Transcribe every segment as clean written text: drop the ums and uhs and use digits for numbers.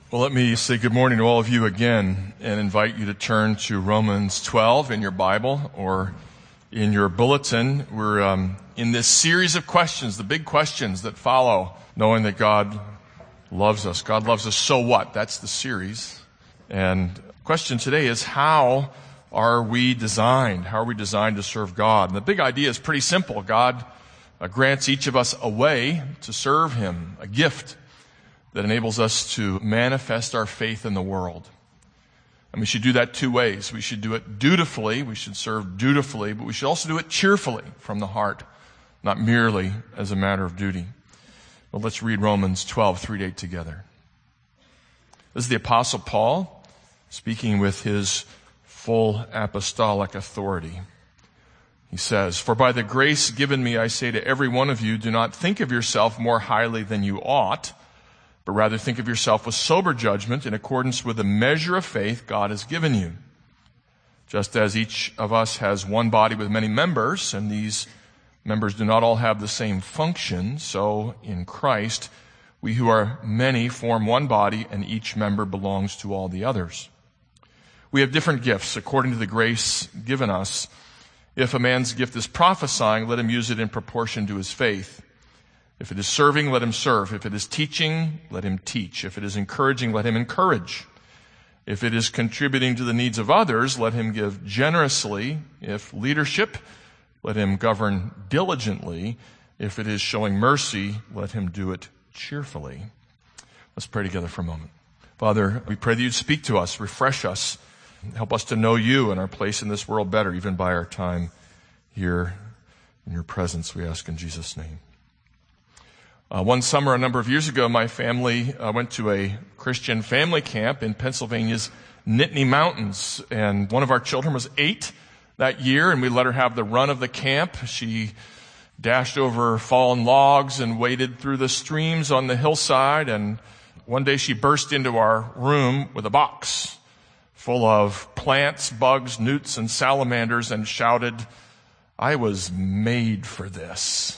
Well, let me say good morning to all of you again and invite you to turn to Romans 12 in your Bible or in your bulletin. We're in this series of questions, the big questions that follow, knowing that God loves us. God loves us, so what? That's the series. And the question today is, how are we designed? How are we designed to serve God? And the big idea is pretty simple. God grants each of us a way to serve Him, a gift that enables us to manifest our faith in the world. And we should do that two ways. We should do it dutifully, we should serve dutifully, but we should also do it cheerfully from the heart, not merely as a matter of duty. Well, let's read Romans 12, 3-8 together. This is the Apostle Paul speaking with his full apostolic authority. He says, "For by the grace given me, I say to every one of you, do not think of yourself more highly than you ought, but rather think of yourself with sober judgment in accordance with the measure of faith God has given you. Just as each of us has one body with many members, and these members do not all have the same function, so in Christ, we who are many form one body, and each member belongs to all the others. We have different gifts according to the grace given us. If a man's gift is prophesying, let him use it in proportion to his faith. If it is serving, let him serve. If it is teaching, let him teach. If it is encouraging, let him encourage. If it is contributing to the needs of others, let him give generously. If leadership, let him govern diligently. If it is showing mercy, let him do it cheerfully." Let's pray together for a moment. Father, we pray that you'd speak to us, refresh us, help us to know you and our place in this world better, even by our time here in your presence, we ask in Jesus' name. One summer, a number of years ago, my family went to a Christian family camp in Pennsylvania's Nittany Mountains. And one of our children was 8 that year, and we let her have the run of the camp. She dashed over fallen logs and waded through the streams on the hillside. And one day she burst into our room with a box full of plants, bugs, newts, and salamanders and shouted, "I was made for this."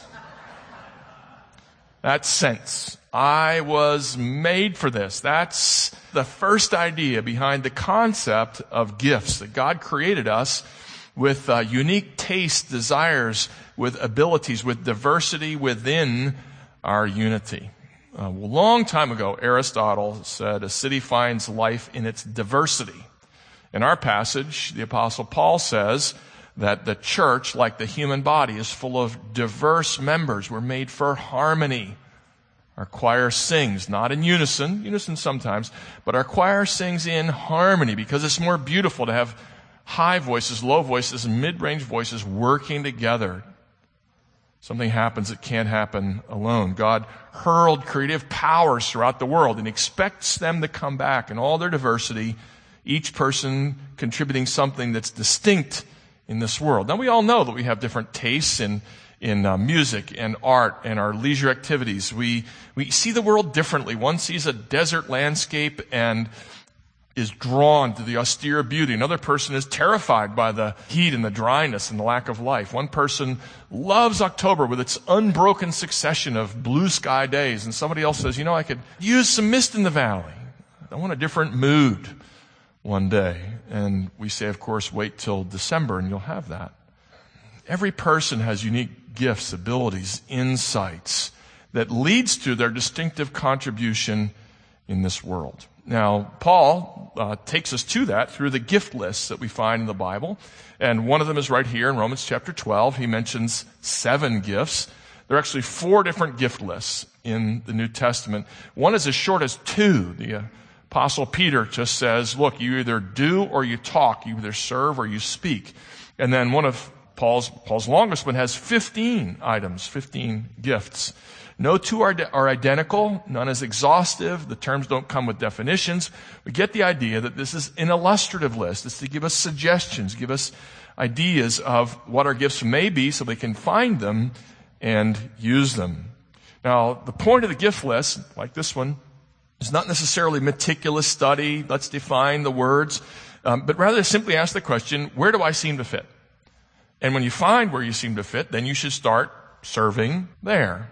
That sense. I was made for this. That's the first idea behind the concept of gifts, that God created us with unique tastes, desires, with abilities, with diversity within our unity. A long time ago, Aristotle said, "A city finds life in its diversity." In our passage, the Apostle Paul says that the church, like the human body, is full of diverse members. We're made for harmony. Our choir sings, not in unison sometimes, but our choir sings in harmony because it's more beautiful to have high voices, low voices, and mid-range voices working together. Something happens that can't happen alone. God hurled creative powers throughout the world and expects them to come back in all their diversity, each person contributing something that's distinct in this world. Now, we all know that we have different tastes in music and art and our leisure activities. We see the world differently. One sees a desert landscape and is drawn to the austere beauty. Another person is terrified by the heat and the dryness and the lack of life. One person loves October with its unbroken succession of blue sky days. And somebody else says, I could use some mist in the valley. I want a different mood one day. And we say, of course, wait till December and you'll have that. Every person has unique gifts, abilities, insights that leads to their distinctive contribution in this world. Now, Paul takes us to that through the gift lists that we find in the Bible. And one of them is right here in Romans chapter 12. He mentions 7 gifts. There are actually 4 different gift lists in the New Testament. One is as short as 2. The Apostle Peter just says, look, you either do or you talk. You either serve or you speak. And then one of Paul's longest one has 15 items, 15 gifts. No 2 are identical. None is exhaustive. The terms don't come with definitions. We get the idea that this is an illustrative list. It's to give us suggestions, give us ideas of what our gifts may be so they can find them and use them. Now, the point of the gift list, like this one, is not necessarily meticulous study. Let's define the words. But rather simply ask the question, where do I seem to fit? And when you find where you seem to fit, then you should start serving there.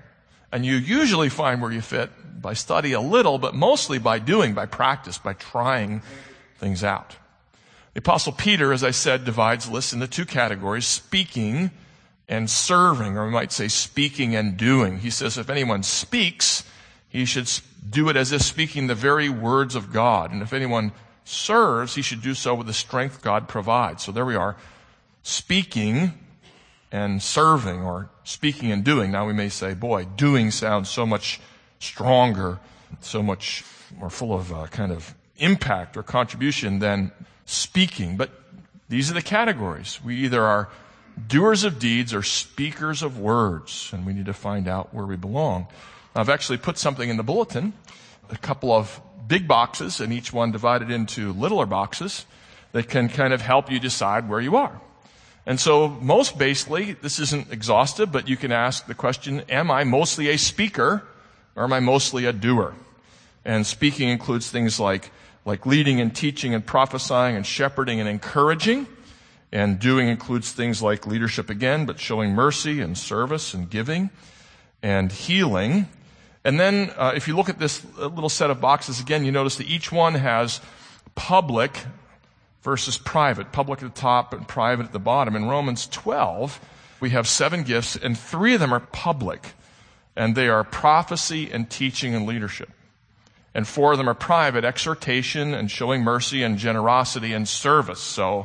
And you usually find where you fit by study a little, but mostly by doing, by practice, by trying things out. The Apostle Peter, as I said, divides lists into two categories, speaking and serving, or we might say speaking and doing. He says if anyone speaks, he should do it as if speaking the very words of God. And if anyone serves, he should do so with the strength God provides. So there we are, speaking and serving, or speaking and doing. Now we may say, boy, doing sounds so much stronger, so much more full of kind of impact or contribution than speaking. But these are the categories. We either are doers of deeds or speakers of words, and we need to find out where we belong. I've actually put something in the bulletin, a couple of big boxes, and each one divided into littler boxes that can kind of help you decide where you are. And so most basically, this isn't exhaustive, but you can ask the question, am I mostly a speaker or am I mostly a doer? And speaking includes things like leading and teaching and prophesying and shepherding and encouraging. And doing includes things like leadership again, but showing mercy and service and giving and healing. And then if you look at this little set of boxes again, you notice that each one has public versus private. Public at the top and private at the bottom. In Romans 12, we have 7 gifts, and 3 of them are public. And they are prophecy and teaching and leadership. And 4 of them are private, exhortation and showing mercy and generosity and service. So,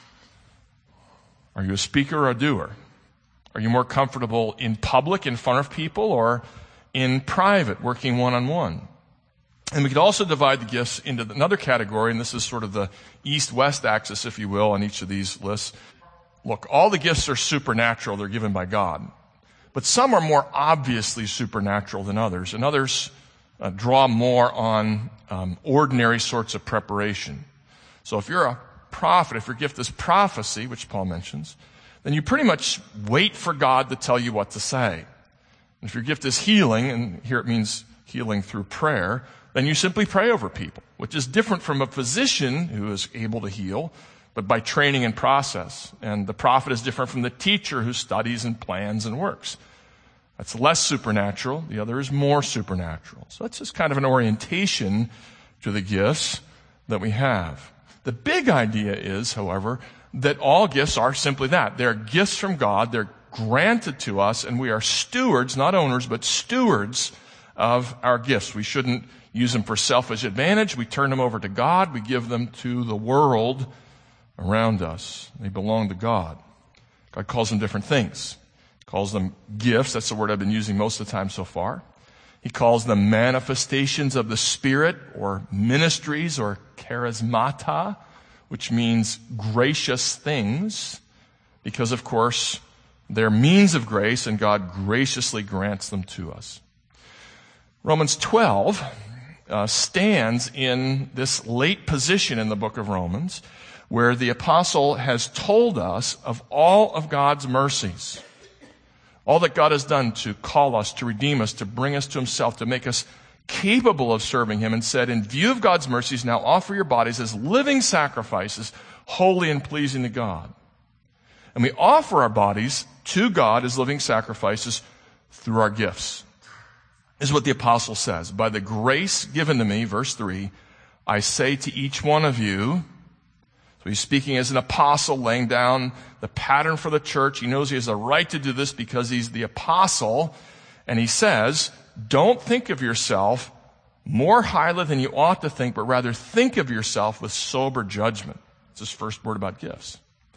are you a speaker or a doer? Are you more comfortable in public, in front of people, or in private, working one-on-one? And we could also divide the gifts into another category, and this is sort of the east-west axis, if you will, on each of these lists. Look, all the gifts are supernatural. They're given by God. But some are more obviously supernatural than others, and others draw more on ordinary sorts of preparation. So if you're a prophet, if your gift is prophecy, which Paul mentions, then you pretty much wait for God to tell you what to say. And if your gift is healing, and here it means healing through prayer, then you simply pray over people, which is different from a physician who is able to heal, but by training and process. And the prophet is different from the teacher who studies and plans and works. That's less supernatural. The other is more supernatural. So that's just kind of an orientation to the gifts that we have. The big idea is, however, that all gifts are simply that. They're gifts from God. They're granted to us, and we are stewards, not owners, but stewards of our gifts. We shouldn't use them for selfish advantage. We turn them over to God. We give them to the world around us. They belong to God. God calls them different things. He calls them gifts. That's the word I've been using most of the time so far. He calls them manifestations of the Spirit, or ministries, or charismata, which means gracious things, because, of course, they're means of grace, and God graciously grants them to us. Romans 12 stands in this late position in the book of Romans, where the apostle has told us of all of God's mercies, all that God has done to call us, to redeem us, to bring us to himself, to make us capable of serving him, and said, in view of God's mercies, now offer your bodies as living sacrifices, holy and pleasing to God. And we offer our bodies to God as living sacrifices through our gifts. This is what the apostle says. By the grace given to me, verse 3, I say to each one of you. So he's speaking as an apostle, laying down the pattern for the church. He knows he has a right to do this because he's the apostle. And he says, don't think of yourself more highly than you ought to think, but rather think of yourself with sober judgment. It's his first word about gifts.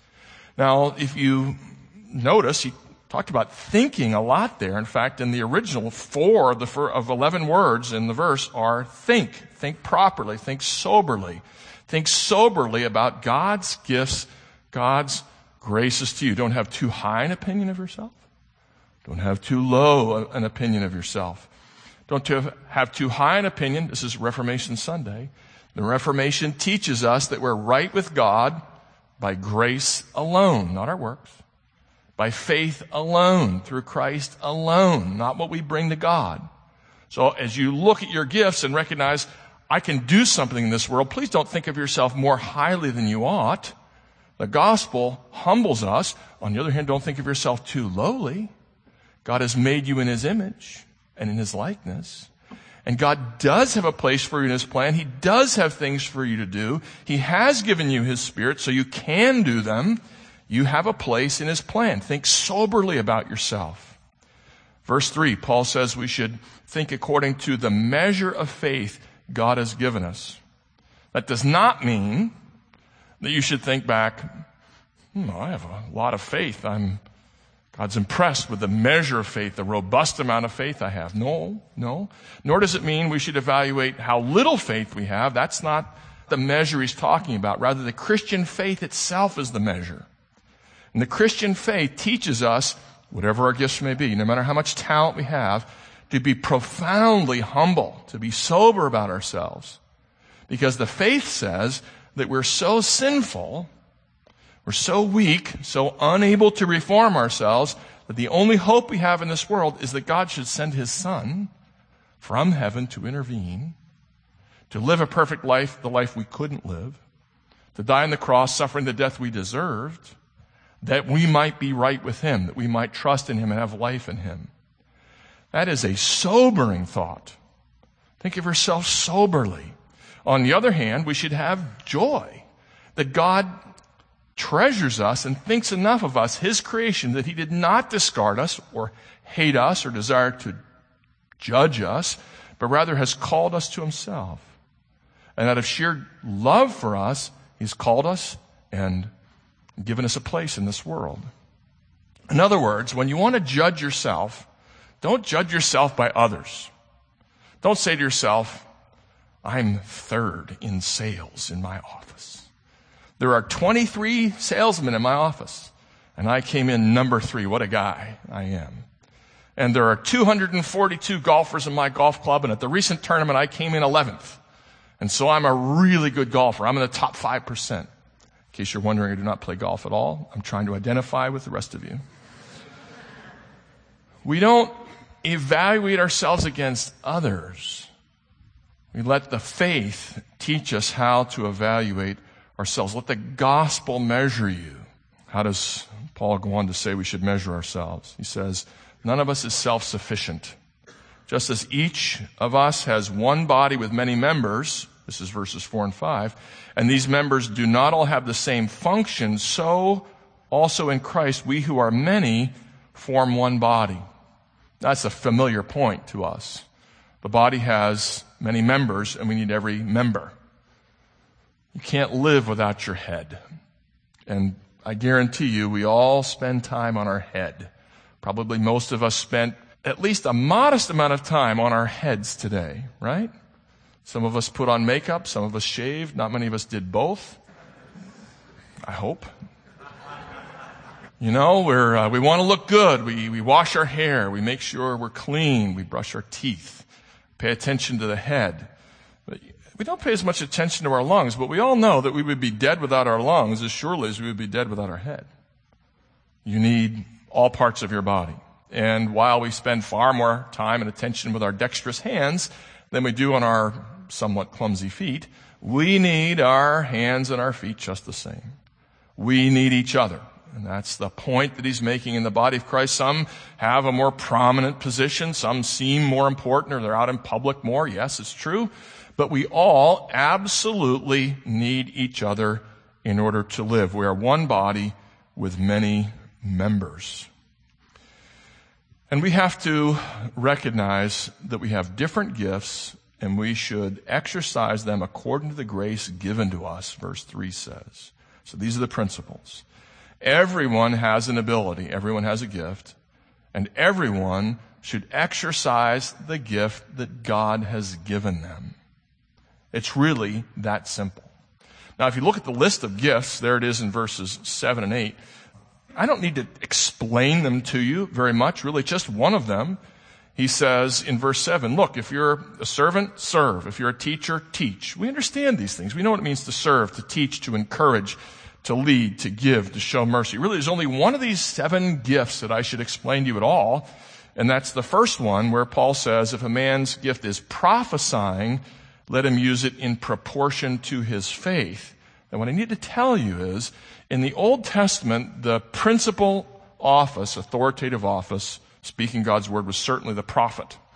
Now, if you notice, he talked about thinking a lot there. In fact, in the original, 4 of 11 words in the verse are think. Think properly. Think soberly. Think soberly about God's gifts, God's graces to you. Don't have too high an opinion of yourself. Don't have too low an opinion of yourself. Don't have too high an opinion. This is Reformation Sunday. The Reformation teaches us that we're right with God by grace alone, not our works. By faith alone, through Christ alone, not what we bring to God. So as you look at your gifts and recognize, I can do something in this world, please don't think of yourself more highly than you ought. The gospel humbles us. On the other hand, don't think of yourself too lowly. God has made you in his image. and in his likeness. And God does have a place for you in his plan. He does have things for you to do. He has given you his Spirit so you can do them. You have a place in his plan. Think soberly about yourself. Verse 3, Paul says we should think according to the measure of faith God has given us. That does not mean that you should think back, I have a lot of faith. God's impressed with the measure of faith, the robust amount of faith I have. No. Nor does it mean we should evaluate how little faith we have. That's not the measure he's talking about. Rather, the Christian faith itself is the measure. And the Christian faith teaches us, whatever our gifts may be, no matter how much talent we have, to be profoundly humble, to be sober about ourselves. Because the faith says that we're so sinful, we're so weak, so unable to reform ourselves, that the only hope we have in this world is that God should send his Son from heaven to intervene, to live a perfect life, the life we couldn't live, to die on the cross, suffering the death we deserved, that we might be right with him, that we might trust in him and have life in him. That is a sobering thought. Think of yourself soberly. On the other hand, we should have joy that God treasures us and thinks enough of us, his creation, that he did not discard us or hate us or desire to judge us, but rather has called us to himself. And out of sheer love for us, he's called us and given us a place in this world. In other words, when you want to judge yourself, don't judge yourself by others. Don't say to yourself, I'm third in sales in my office. There are 23 salesmen in my office, and I came in number 3. What a guy I am. And there are 242 golfers in my golf club, and at the recent tournament, I came in 11th. And so I'm a really good golfer. I'm in the top 5%. In case you're wondering, I do not play golf at all. I'm trying to identify with the rest of you. We don't evaluate ourselves against others. We let the faith teach us how to evaluate ourselves. Let the gospel measure you. How does Paul go on to say we should measure ourselves? He says, none of us is self-sufficient. Just as each of us has one body with many members, this is verses 4 and 5, and these members do not all have the same function, so also in Christ we who are many form one body. That's a familiar point to us. The body has many members, and we need every member. You can't live without your head. And I guarantee you, we all spend time on our head. Probably most of us spent at least a modest amount of time on our heads today, right? Some of us put on makeup, some of us shaved, not many of us did both. I hope. You know, we want to look good. We wash our hair. We make sure we're clean. We brush our teeth. Pay attention to the head. But we don't pay as much attention to our lungs, but we all know that we would be dead without our lungs as surely as we would be dead without our head. You need all parts of your body. And while we spend far more time and attention with our dexterous hands than we do on our somewhat clumsy feet, we need our hands and our feet just the same. We need each other. And that's the point that he's making in the body of Christ. Some have a more prominent position. Some seem more important, or they're out in public more. Yes, it's true. But we all absolutely need each other in order to live. We are one body with many members. And we have to recognize that we have different gifts, and we should exercise them according to the grace given to us, verse 3 says. So these are the principles. Everyone has an ability. Everyone has a gift. And everyone should exercise the gift that God has given them. It's really that simple. Now, if you look at the list of gifts, there it is in verses 7 and 8. I don't need to explain them to you very much, really just one of them. He says in verse 7, look, if you're a servant, serve. If you're a teacher, teach. We understand these things. We know what it means to serve, to teach, to encourage, to lead, to give, to show mercy. Really, there's only one of these 7 gifts that I should explain to you at all, and that's the first one where Paul says, if a man's gift is prophesying, let him use it in proportion to his faith. And what I need to tell you is, in the Old Testament, the principal office, authoritative office, speaking God's word, was certainly the prophet.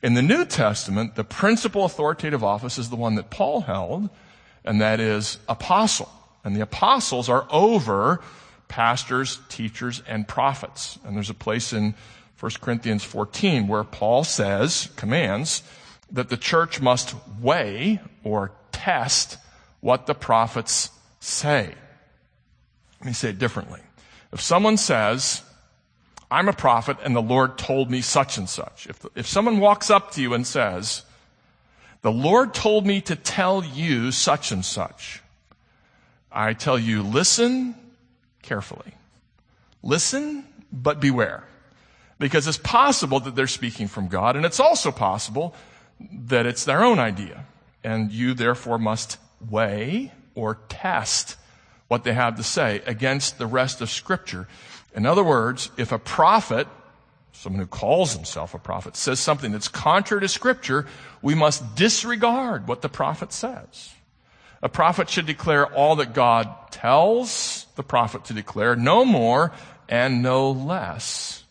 In the New Testament, the principal authoritative office is the one that Paul held, and that is apostle. And the apostles are over pastors, teachers, and prophets. And there's a place in 1 Corinthians 14 where Paul commands, that the church must weigh or test what the prophets say. Let me say it differently. If someone says, I'm a prophet and the Lord told me such and such. If someone walks up to you and says, the Lord told me to tell you such and such, I tell you, listen carefully. Listen, but beware. Because it's possible that they're speaking from God, and it's also possible that it's their own idea. And you therefore must weigh or test what they have to say against the rest of Scripture. In other words, if a prophet, someone who calls himself a prophet, says something that's contrary to Scripture, we must disregard what the prophet says. A prophet should declare all that God tells the prophet to declare, no more and no less.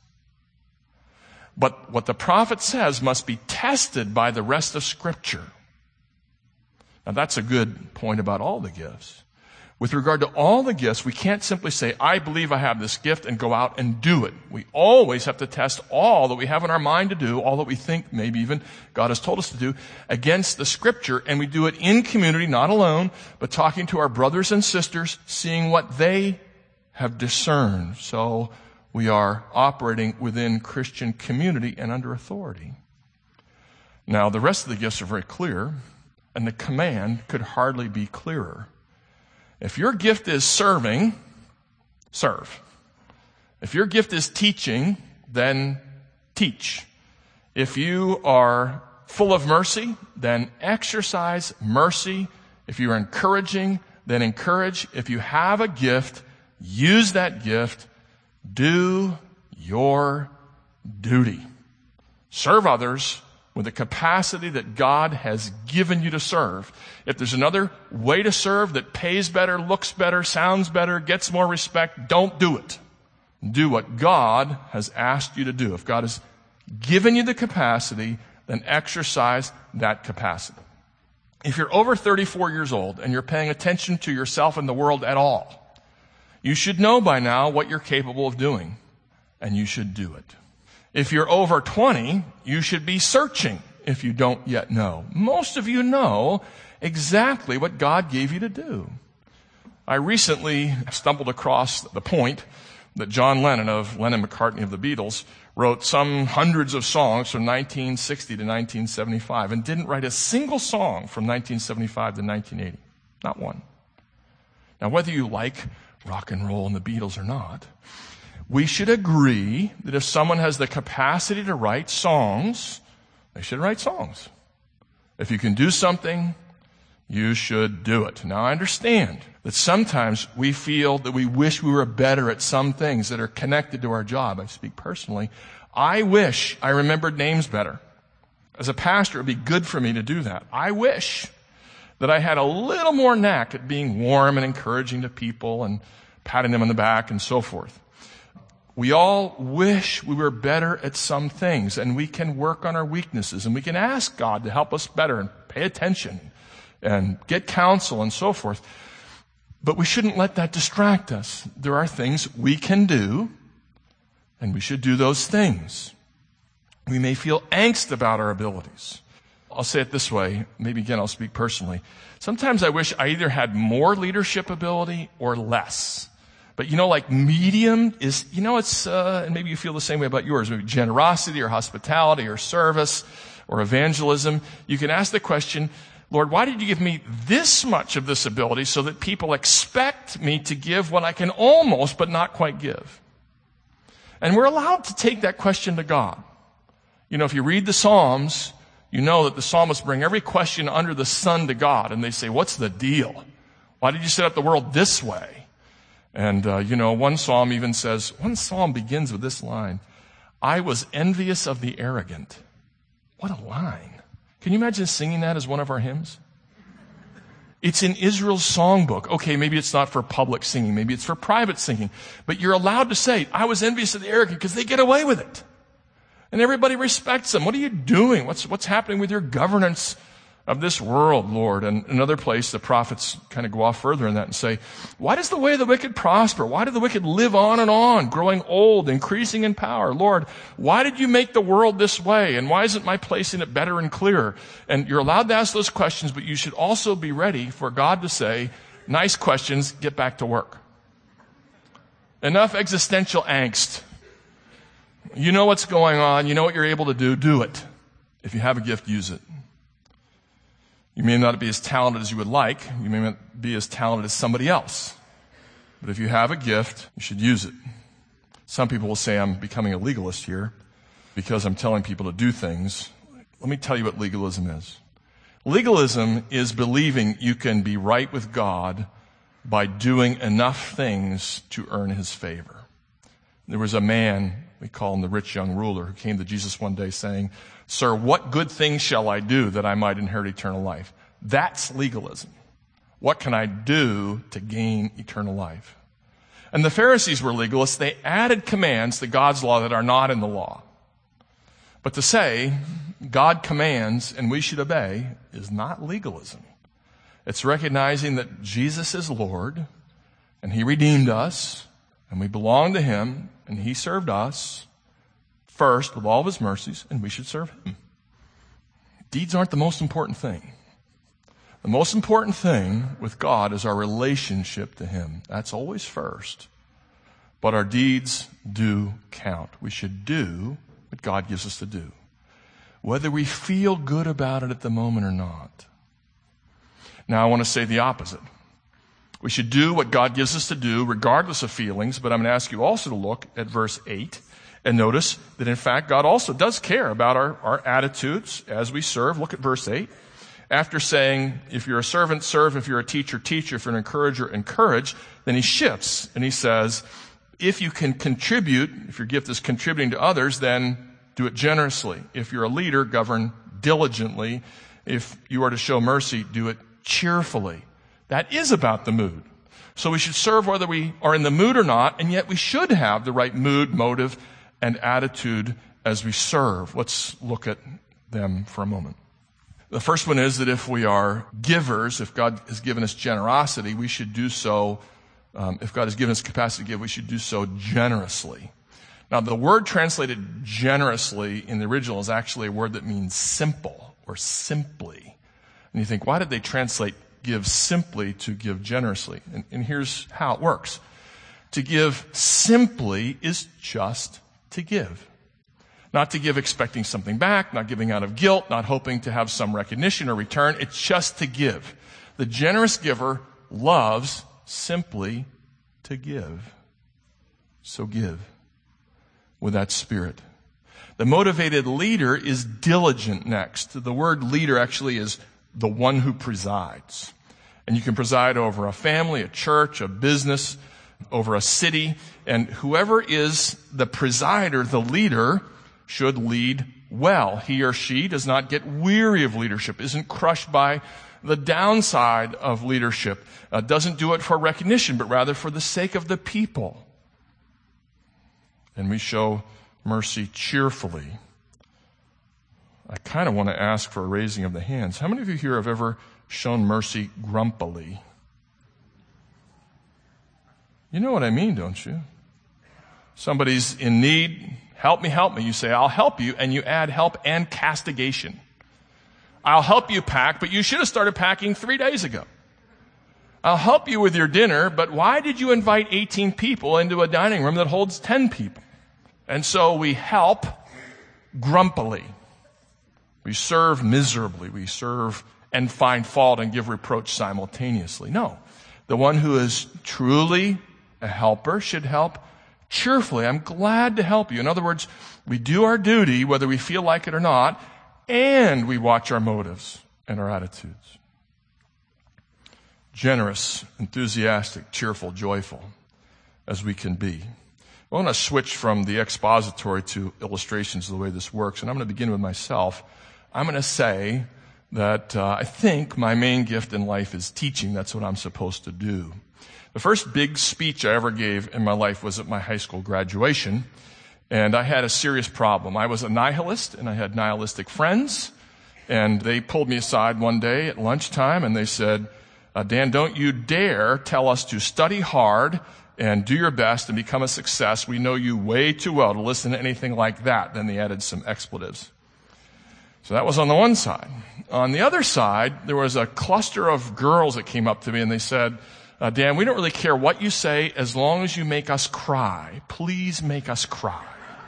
But what the prophet says must be tested by the rest of Scripture. Now that's a good point about all the gifts. With regard to all the gifts, we can't simply say, I believe I have this gift and go out and do it. We always have to test all that we have in our mind to do, all that we think maybe even God has told us to do, against the Scripture. And we do it in community, not alone, but talking to our brothers and sisters, seeing what they have discerned. So we are operating within Christian community and under authority. Now, the rest of the gifts are very clear, and the command could hardly be clearer. If your gift is serving, serve. If your gift is teaching, then teach. If you are full of mercy, then exercise mercy. If you are encouraging, then encourage. If you have a gift, use that gift. Do your duty. Serve others with the capacity that God has given you to serve. If there's another way to serve that pays better, looks better, sounds better, gets more respect, don't do it. Do what God has asked you to do. If God has given you the capacity, then exercise that capacity. If you're over 34 years old and you're paying attention to yourself and the world at all, you should know by now what you're capable of doing, and you should do it. If you're over 20, you should be searching if you don't yet know. Most of you know exactly what God gave you to do. I recently stumbled across the point that John Lennon of Lennon-McCartney of the Beatles wrote some hundreds of songs from 1960 to 1975 and didn't write a single song from 1975 to 1980. Not one. Now, whether you like rock and roll and the Beatles or not, we should agree that if someone has the capacity to write songs, they should write songs. If you can do something, you should do it. Now, I understand that sometimes we feel that we wish we were better at some things that are connected to our job. I speak personally. I wish I remembered names better. As a pastor, it would be good for me to do that. I wish that I had a little more knack at being warm and encouraging to people and patting them on the back and so forth. We all wish we were better at some things, and we can work on our weaknesses, and we can ask God to help us better and pay attention and get counsel and so forth. But we shouldn't let that distract us. There are things we can do, and we should do those things. We may feel angst about our abilities. I'll say it this way. Maybe again I'll speak personally. Sometimes I wish I either had more leadership ability or less. But like medium is, it's, and maybe you feel the same way about yours, maybe generosity or hospitality or service or evangelism. You can ask the question, Lord, why did you give me this much of this ability so that people expect me to give what I can almost but not quite give? And we're allowed to take that question to God. If you read the Psalms, you know that the psalmists bring every question under the sun to God, and they say, what's the deal? Why did you set up the world this way? And, one psalm begins with this line, I was envious of the arrogant. What a line. Can you imagine singing that as one of our hymns? It's in Israel's songbook. Okay, maybe it's not for public singing. Maybe it's for private singing. But you're allowed to say, I was envious of the arrogant because they get away with it. And everybody respects them. What are you doing? What's happening with your governance of this world, Lord? And another place, the prophets kind of go off further in that and say, why does the way of the wicked prosper? Why do the wicked live on, growing old, increasing in power? Lord, why did you make the world this way? And why isn't my place in it better and clearer? And you're allowed to ask those questions, but you should also be ready for God to say, nice questions, get back to work. Enough existential angst. You know what's going on. You know what you're able to do it. If you have a gift, use it. You may not be as talented as you would like. You may not be as talented as somebody else. But if you have a gift, you should use it. Some people will say I'm becoming a legalist here because I'm telling people to do things. Let me tell you what legalism is. Legalism is believing you can be right with God by doing enough things to earn his favor. There was a man, we call him the rich young ruler, who came to Jesus one day saying, Sir, what good things shall I do that I might inherit eternal life? That's legalism. What can I do to gain eternal life? And the Pharisees were legalists. They added commands to God's law that are not in the law. But to say God commands and we should obey is not legalism. It's recognizing that Jesus is Lord and he redeemed us and we belong to him and he served us first with all of his mercies and we should serve him. Deeds aren't the most important thing. The most important thing with God is our relationship to him. That's always first. But our deeds do count. We should do what God gives us to do, whether we feel good about it at the moment or not. Now, I want to say the opposite. We should do what God gives us to do regardless of feelings, but I'm going to ask you also to look at verse 8 and notice that, in fact, God also does care about our attitudes as we serve. Look at verse 8. After saying, if you're a servant, serve. If you're a teacher, teach. If you're an encourager, encourage. Then he shifts and he says, if you can contribute, if your gift is contributing to others, then do it generously. If you're a leader, govern diligently. If you are to show mercy, do it cheerfully. That is about the mood. So we should serve whether we are in the mood or not, and yet we should have the right mood, motive, and attitude as we serve. Let's look at them for a moment. The first one is that if we are givers, if God has given us generosity, we should do so, if God has given us capacity to give, we should do so generously. Now, the word translated generously in the original is actually a word that means simple or simply. And you think, why did they translate give simply to give generously? And here's how it works. To give simply is just to give. Not to give expecting something back, not giving out of guilt, not hoping to have some recognition or return. It's just to give. The generous giver loves simply to give. So give with that spirit. The motivated leader is diligent next. The word leader actually is the one who presides. And you can preside over a family, a church, a business, over a city. And whoever is the presider, the leader, should lead well. He or she does not get weary of leadership, isn't crushed by the downside of leadership, doesn't do it for recognition, but rather for the sake of the people. And we show mercy cheerfully. I kind of want to ask for a raising of the hands. How many of you here have ever shown mercy grumpily? You know what I mean, don't you? Somebody's in need. Help me, help me. You say, I'll help you, and you add help and castigation. I'll help you pack, but you should have started packing 3 days ago. I'll help you with your dinner, but why did you invite 18 people into a dining room that holds 10 people? And so we help grumpily. We serve miserably. We serve and find fault and give reproach simultaneously. No. The one who is truly a helper should help cheerfully. I'm glad to help you. In other words, we do our duty, whether we feel like it or not, and we watch our motives and our attitudes. Generous, enthusiastic, cheerful, joyful, as we can be. I want to switch from the expository to illustrations of the way this works, and I'm going to begin with myself. I'm going to say that I think my main gift in life is teaching. That's what I'm supposed to do. The first big speech I ever gave in my life was at my high school graduation. And I had a serious problem. I was a nihilist, and I had nihilistic friends. And they pulled me aside one day at lunchtime, and they said, Dan, don't you dare tell us to study hard and do your best and become a success. We know you way too well to listen to anything like that. Then they added some expletives. So that was on the one side. On the other side, there was a cluster of girls that came up to me, and they said, Dan, we don't really care what you say as long as you make us cry. Please make us cry.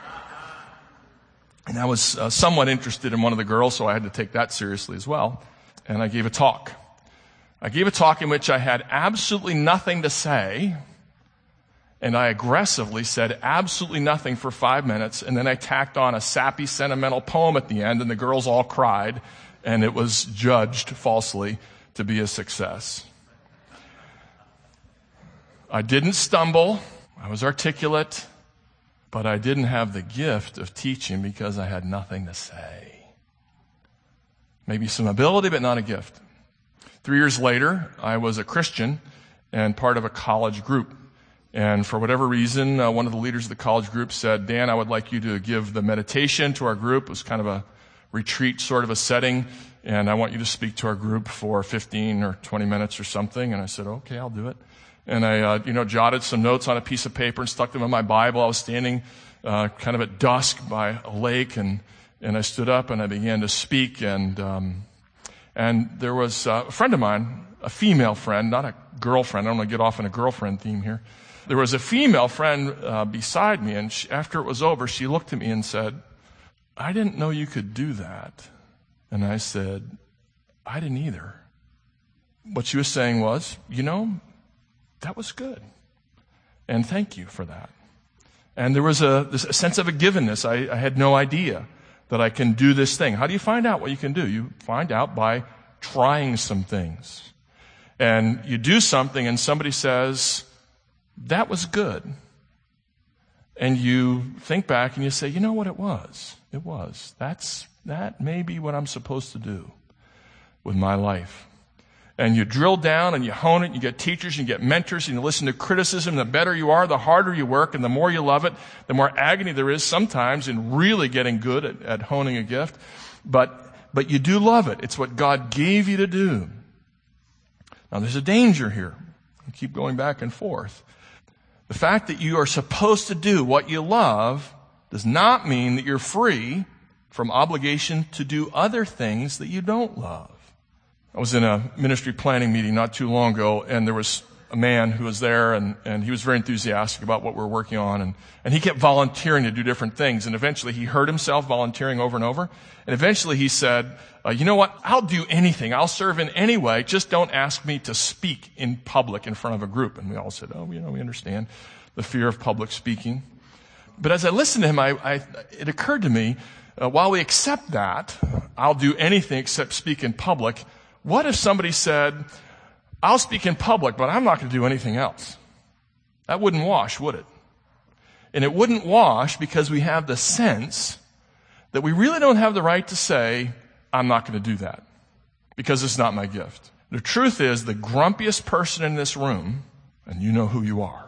And I was somewhat interested in one of the girls, so I had to take that seriously as well. And I gave a talk. I gave a talk in which I had absolutely nothing to say, and I aggressively said absolutely nothing for 5 minutes, and then I tacked on a sappy, sentimental poem at the end, and the girls all cried, and it was judged falsely to be a success. I didn't stumble. I was articulate. But I didn't have the gift of teaching because I had nothing to say. Maybe some ability, but not a gift. 3 years later, I was a Christian and part of a college group. And for whatever reason, one of the leaders of the college group said, Dan, I would like you to give the meditation to our group. It was kind of a retreat sort of a setting. And I want you to speak to our group for 15 or 20 minutes or something. And I said, okay, I'll do it. And I, jotted some notes on a piece of paper and stuck them in my Bible. I was standing kind of at dusk by a lake, and I stood up and I began to speak. And there was a friend of mine, a female friend, not a girlfriend. I don't want to get off on a girlfriend theme here. There was a female friend beside me, and after it was over, she looked at me and said, I didn't know you could do that. And I said, I didn't either. What she was saying was, that was good. And thank you for that. And there was a sense of a givenness. I had no idea that I can do this thing. How do you find out what you can do? You find out by trying some things. And you do something and somebody says, that was good. And you think back and you say, you know what it was? It was. That may be what I'm supposed to do with my life. And you drill down and you hone it, and you get teachers, and you get mentors, and you listen to criticism. The better you are, the harder you work, and the more you love it, the more agony there is sometimes in really getting good at honing a gift. But you do love it. It's what God gave you to do. Now there's a danger here. I keep going back and forth. The fact that you are supposed to do what you love does not mean that you're free from obligation to do other things that you don't love. I was in a ministry planning meeting not too long ago, and there was a man who was there, and he was very enthusiastic about what we're working on, and he kept volunteering to do different things, and eventually he heard himself volunteering over and over, and eventually he said, you know what, I'll do anything, I'll serve in any way, just don't ask me to speak in public in front of a group. And we all said, we understand the fear of public speaking. But as I listened to him, it occurred to me, while we accept that, I'll do anything except speak in public, what if somebody said, I'll speak in public, but I'm not going to do anything else? That wouldn't wash, would it? And it wouldn't wash because we have the sense that we really don't have the right to say, I'm not going to do that because it's not my gift. The truth is, the grumpiest person in this room, and you know who you are,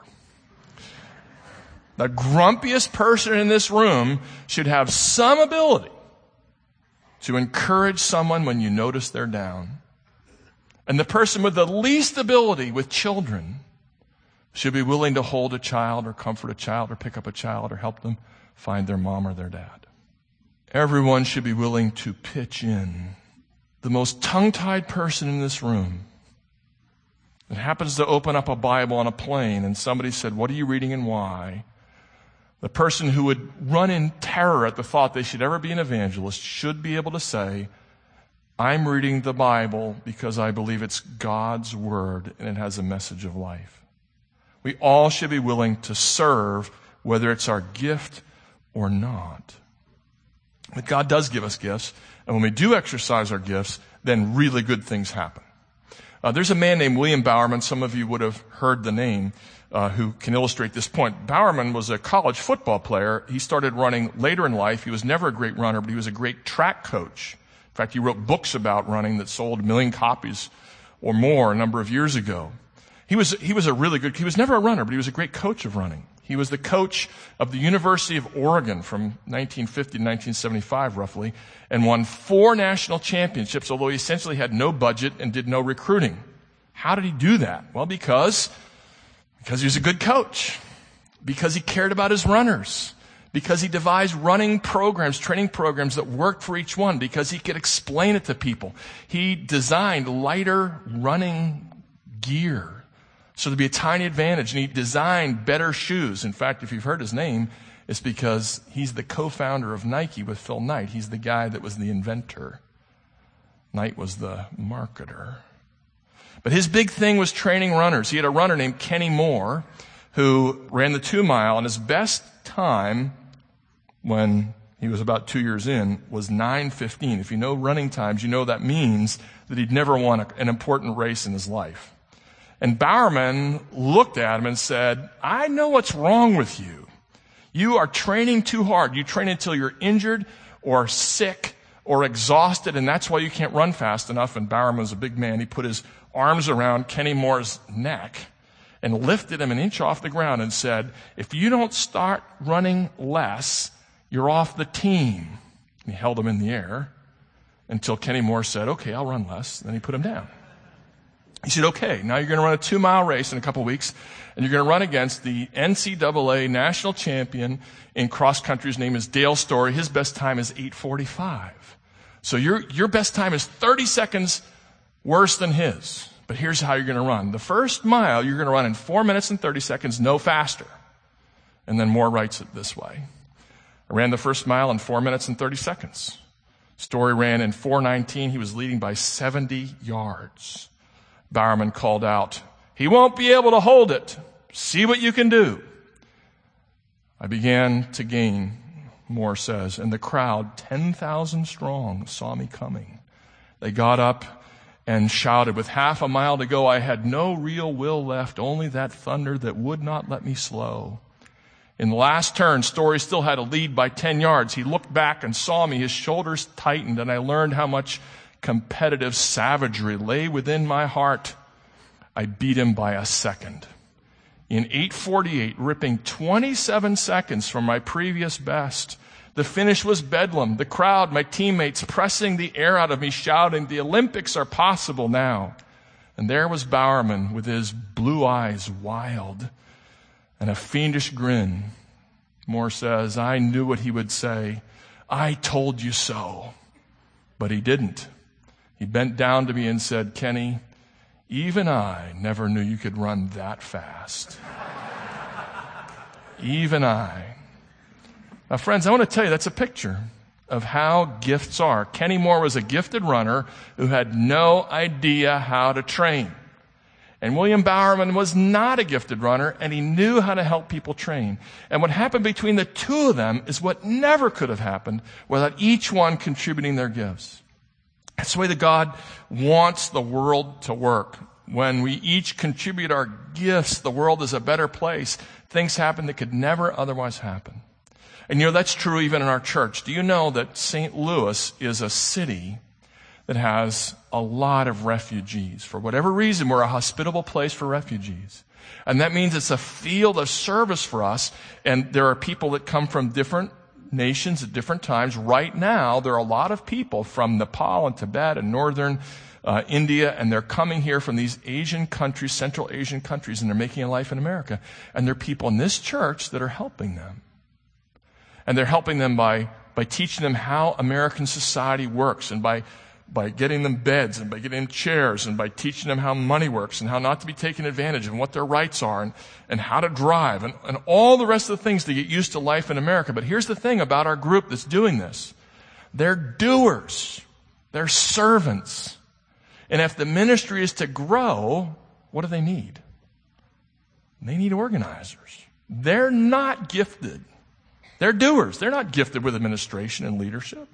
the grumpiest person in this room should have some ability to encourage someone when you notice they're down. And the person with the least ability with children should be willing to hold a child or comfort a child or pick up a child or help them find their mom or their dad. Everyone should be willing to pitch in. The most tongue-tied person in this room that happens to open up a Bible on a plane and somebody said, what are you reading and why? The person who would run in terror at the thought they should ever be an evangelist should be able to say, I'm reading the Bible because I believe it's God's Word and it has a message of life. We all should be willing to serve, whether it's our gift or not. But God does give us gifts, and when we do exercise our gifts, then really good things happen. There's a man named William Bowerman, some of you would have heard the name, who can illustrate this point. Bowerman was a college football player. He started running later in life. He was never a great runner, but he was a great track coach. In fact, he wrote books about running that sold 1 million copies or more a number of years ago. He was never a runner, but he was a great coach of running. He was the coach of the University of Oregon from 1950 to 1975, roughly, and won 4 national championships, although he essentially had no budget and did no recruiting. How did he do that? Well, because he was a good coach, because he cared about his runners, because he devised running programs, training programs that worked for each one, because he could explain it to people. He designed lighter running gear so there'd be a tiny advantage, and he designed better shoes. In fact, if you've heard his name, it's because he's the co-founder of Nike with Phil Knight. He's the guy that was the inventor. Knight was the marketer. But his big thing was training runners. He had a runner named Kenny Moore who ran the 2 mile, and his best time when he was about 2 years in was 9:15. If you know running times, you know that means that he'd never won an important race in his life. And Bowerman looked at him and said, I know what's wrong with you. You are training too hard. You train until you're injured or sick or exhausted, and that's why you can't run fast enough. And Bowerman was a big man. He put his arms around Kenny Moore's neck and lifted him an inch off the ground and said, if you don't start running less, you're off the team. And he held him in the air until Kenny Moore said, okay, I'll run less. Then he put him down. He said, okay, now you're going to run a 2-mile race in a couple weeks, and you're going to run against the NCAA national champion in cross country. His name is Dale Story. His best time is 8:45. So your best time is 30 seconds worse than his. But here's how you're going to run. The first mile, you're going to run in 4 minutes and 30 seconds, no faster. And then Moore writes it this way. I ran the first mile in 4 minutes and 30 seconds. Story ran in 4:19. He was leading by 70 yards. Bowerman called out, he won't be able to hold it. See what you can do. I began to gain, Moore says, and the crowd, 10,000 strong, saw me coming. They got up and shouted. With half a mile to go, I had no real will left, only that thunder that would not let me slow. In the last turn, Story still had a lead by 10 yards. He looked back and saw me. His shoulders tightened, and I learned how much competitive savagery lay within my heart. I beat him by a second. In 8:48, ripping 27 seconds from my previous best. The finish was bedlam. The crowd, my teammates, pressing the air out of me, shouting, the Olympics are possible now. And there was Bowerman with his blue eyes wild and a fiendish grin. Moore says, I knew what he would say. I told you so. But he didn't. He bent down to me and said, Kenny, even I never knew you could run that fast. Even I. Now, friends, I want to tell you that's a picture of how gifts are. Kenny Moore was a gifted runner who had no idea how to train. And William Bowerman was not a gifted runner, and he knew how to help people train. And what happened between the two of them is what never could have happened without each one contributing their gifts. That's the way that God wants the world to work. When we each contribute our gifts, the world is a better place. Things happen that could never otherwise happen. And that's true even in our church. Do you know that St. Louis is a city that has a lot of refugees? For whatever reason, we're a hospitable place for refugees. And that means it's a field of service for us. And there are people that come from different nations at different times. Right now, there are a lot of people from Nepal and Tibet and northern India, and they're coming here from these Asian countries, Central Asian countries, and they're making a life in America. And there are people in this church that are helping them. And they're helping them by teaching them how American society works, and by getting them beds, and by getting them chairs, and by teaching them how money works, and how not to be taken advantage of, and what their rights are, and how to drive, and all the rest of the things to get used to life in America. But here's the thing about our group that's doing this. They're doers. They're servants. And if the ministry is to grow, what do they need? They need organizers. They're not gifted. They're doers. They're not gifted with administration and leadership.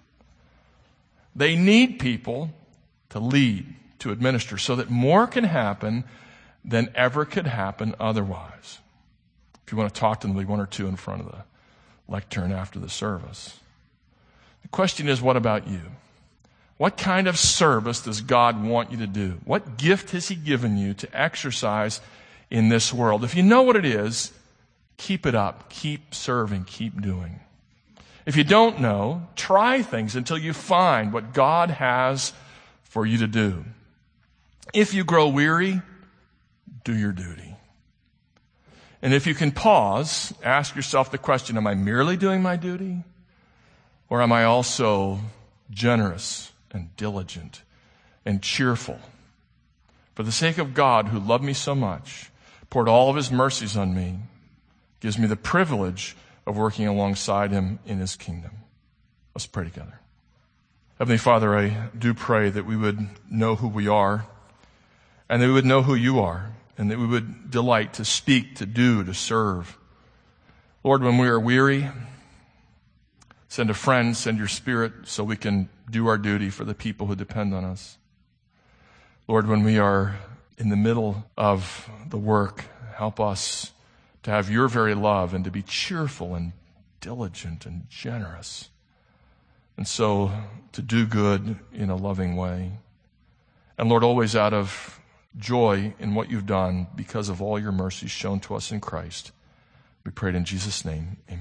They need people to lead, to administer, so that more can happen than ever could happen otherwise. If you want to talk to them, there'll be one or two in front of the lectern after the service. The question is, what about you? What kind of service does God want you to do? What gift has He given you to exercise in this world? If you know what it is, keep it up. Keep serving. Keep doing. If you don't know, try things until you find what God has for you to do. If you grow weary, do your duty. And if you can pause, ask yourself the question, am I merely doing my duty? Or am I also generous and diligent and cheerful? For the sake of God, who loved me so much, poured all of his mercies on me, gives me the privilege of working alongside him in his kingdom. Let's pray together. Heavenly Father, I do pray that we would know who we are, and that we would know who you are, and that we would delight to speak, to do, to serve. Lord, when we are weary, send a friend, send your Spirit so we can do our duty for the people who depend on us. Lord, when we are in the middle of the work, help us to have your very love and to be cheerful and diligent and generous. And so to do good in a loving way. And Lord, always out of joy in what you've done because of all your mercies shown to us in Christ. We pray it in Jesus' name. Amen.